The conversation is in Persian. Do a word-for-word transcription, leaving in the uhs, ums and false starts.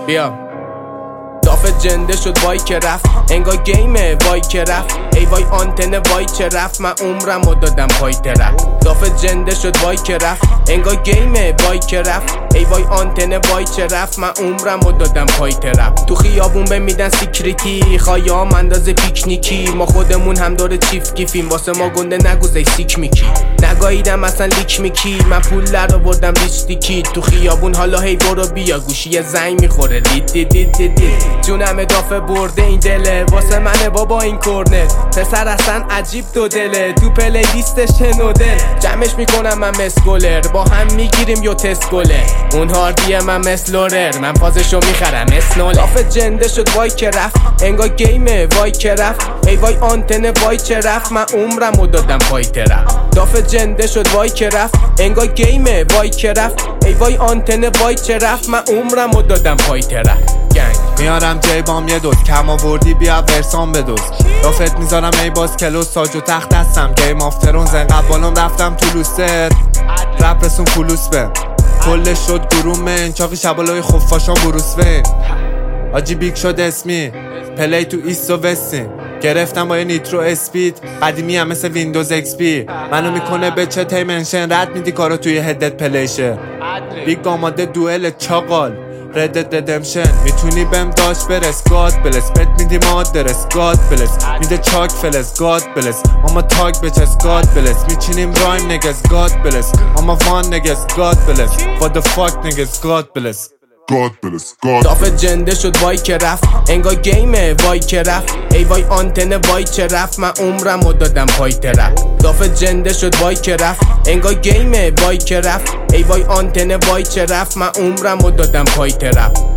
بیا دافت جنده شد وای که رفت انگار گیمه وای که رفت ای وای آنتن وای که رفت من عمرم و دادم پای طرف دافت جنده شد وای که رفت انگار گیمه وای که رفت ای وای آنتن وای که رفت من عمرم و دادم پای طرف تو خیابون به میدن سیکریتی خایام اندازه پیکنیکی ما خودمون هم داره چیف گیفیم واسه ما گنده نگوزه سیک میکی نگاهیدم اصلا لیک میکی من پول در آوردم ریشتیکی تو خیابون حالا هی برو بیا گوشی زنگ میخوره دید دید دید دید دید جونم دافه برده این دله واسه منه بابا این کورنر پسر اصلا عجیب دو دله تو پلی لیستش نودل جمعش میکنم من مسکولر با هم میگیریم یو تست گله اون هاردیه من مثل لورر من پازشو میخرم اسنوله دافه جنده شد وای که رفت انگار گیمه وای که رفت ای وای آنتن وای که رفت من عمرم و دادم پای طرف دافه جنده شد وای که رفت انگار گیمه وای که رفت ای وای آنتن وای که رفت من عمرم و دادم پای طرف گنگ میارم جیبام یه دوز کم آوردی بیا ورسان بدوز دافت میذارم ای باز کلوز ساج و تخت دستم گیم آف ترونز انقدر بالام رفتم تو لوست رپ رسون فلوس به کلش شد گرومن چاقی شبالای خفاشان بروس وین آجی بیگ شد اسمی پلی تو ایست و وستین گرفتم با یه نیترو اسپید قدیمی هم مثل ویندوز ایکس پی منو میکنه به چه تیمنشن رد میدی کارو توی هدت پلیشه بیگ آماده دوئل چاقال ردت ردمشن میتونی بهم داشت برس گاد بلس بت میدی مادرس گاد بلس میده چاک فلس گاد بلس اما تاگ بچس گاد بلس میچینیم رایم نگز گاد بلس اما وان نگز گاد بلس what the fuck نگز گاد بلس God bless, God دافت جنده شد وای که رفت انگار گیمه وای که رفت ای وای آنتن وای که رفت من عمرم و دادم پای طرف دافت جنده شد وای که رفت انگار گیمه وای که رفت ای وای آنتن وای که رفت من عمرم و دادم پای طرف